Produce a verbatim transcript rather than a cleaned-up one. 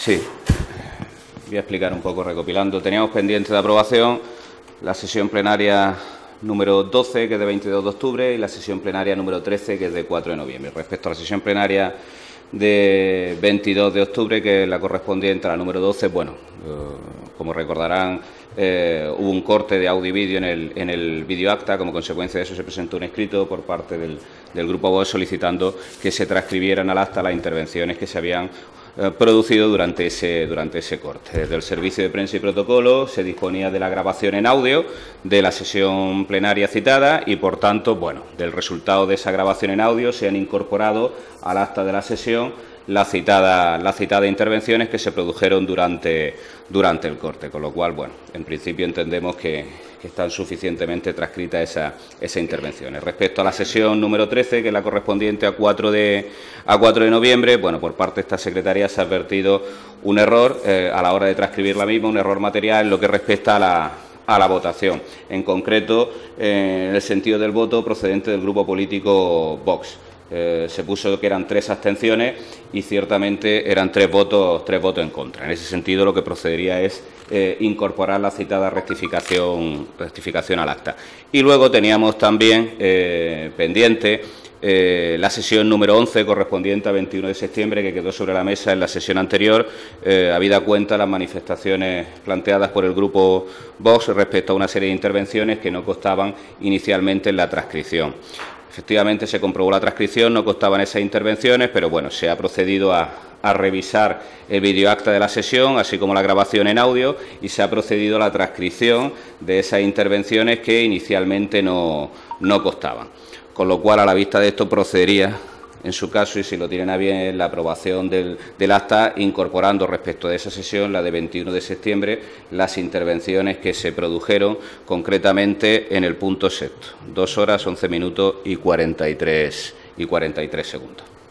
Sí, voy a explicar un poco recopilando. Teníamos pendiente de aprobación la sesión plenaria número doce, que es de veintidós de octubre, y la sesión plenaria número trece, que es de cuatro de noviembre. Respecto a la sesión plenaria de veintidós de octubre, que es la correspondiente a la número doce, bueno, eh, como recordarán, eh, hubo un corte de audio y vídeo en el, en el videoacta. Como consecuencia de eso se presentó un escrito por parte del, del Grupo Vox solicitando que se transcribieran al acta las intervenciones que se habían eh, producido durante ese, durante ese corte. Desde el Servicio de Prensa y Protocolo se disponía de la grabación en audio de la sesión plenaria citada y, por tanto, bueno, del resultado de esa grabación en audio se han incorporado al acta de la sesión las citadas la citada intervenciones que se produjeron durante, durante el corte, con lo cual, bueno, en principio entendemos que, que están suficientemente transcritas esas esa intervenciones. Respecto a la sesión número trece, que es la correspondiente a cuatro de noviembre, bueno, por parte de esta secretaría se ha advertido un error eh, a la hora de transcribir la misma, un error material en lo que respecta a la a la votación, en concreto eh, en el sentido del voto procedente del grupo político Vox. Eh, se puso que eran tres abstenciones y ciertamente eran tres votos, tres votos en contra. En ese sentido, lo que procedería es eh, incorporar la citada rectificación, rectificación al acta. Y luego teníamos también eh, pendiente eh, la sesión número once, correspondiente a veintiuno de septiembre, que quedó sobre la mesa en la sesión anterior, eh, habida cuenta las manifestaciones planteadas por el grupo Vox respecto a una serie de intervenciones que no constaban inicialmente en la transcripción. Efectivamente, se comprobó la transcripción, no constaban esas intervenciones, pero bueno, se ha procedido a, a revisar el videoacta de la sesión, así como la grabación en audio, y se ha procedido a la transcripción de esas intervenciones que inicialmente no, no constaban. Con lo cual, a la vista de esto, procedería, en su caso, y si lo tienen a bien, la aprobación del, del acta, incorporando respecto de esa sesión, la de veintiuno de septiembre, las intervenciones que se produjeron concretamente en el punto sexto, dos horas, once minutos y cuarenta y tres, y cuarenta y tres segundos.